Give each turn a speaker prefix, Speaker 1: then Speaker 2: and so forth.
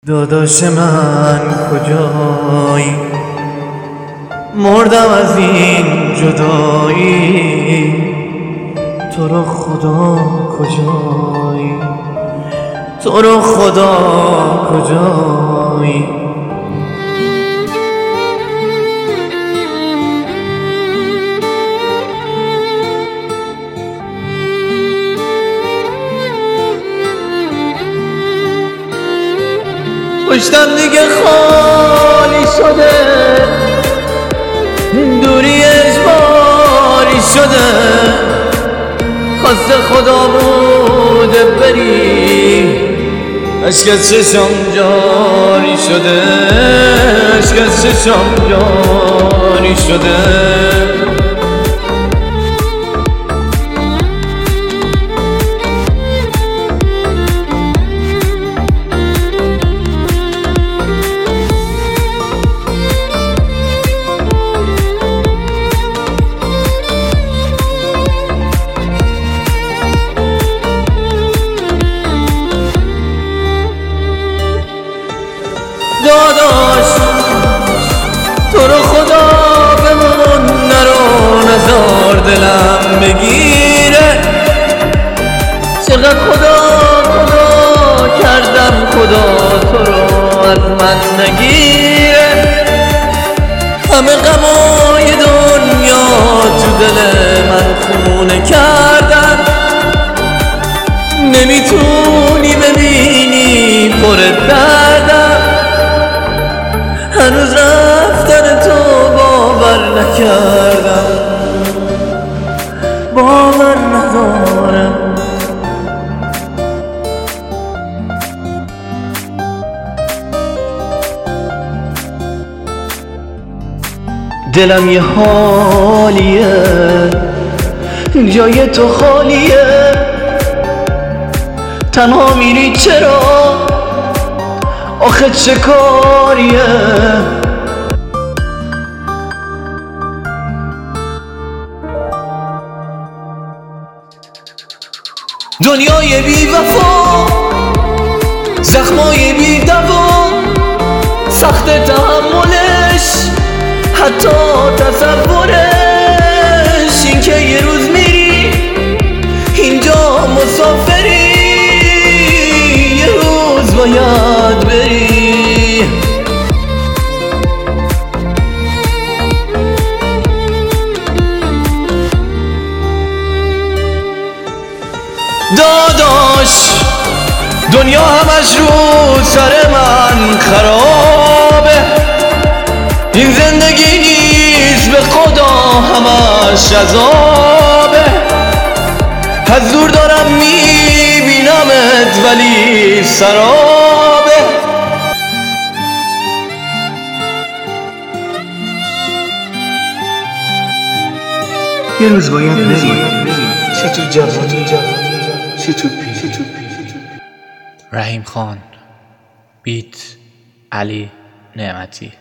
Speaker 1: داداش من کجایی؟ مردم از این جدایی. تو رو خدا کجایی؟ تو رو خدا کجایی؟ پشتم دیگه خالی شده، دوری اجباری شده. خواست خدا بوده بری، عشق از چشم جاری شده، عشق از چشم جاری شده. داداش تو رو خدا بمون، نرو نزار دلم بگیره. چقدر خدا کردم، خدا تو رو از من نگیره. همه غمای دنیا تو دل من خونه کردن، نمیتونی ببینی پر دردم. هنوز رفتن تو باور نکردم، باور ندارم. دلم یه حالیه، جای تو خالیه. تنها میری چرا؟ آخه چه کاریه؟ دنیای بی وفا، زخمای بی دوا، سخت تحملش، حتی تصورش. این که یه روز میری اینجا مسافری، یه روز باید بری. داداش دنیا همش رو سر من خرابه، این زندگی نیست به خدا همش عذابه. از دور دارم میبینمت ولی سرابه.
Speaker 2: یه روز باید بری، چه تو جوانی چه تو پیری.
Speaker 3: رحیم خان، بیت علی نعمتی.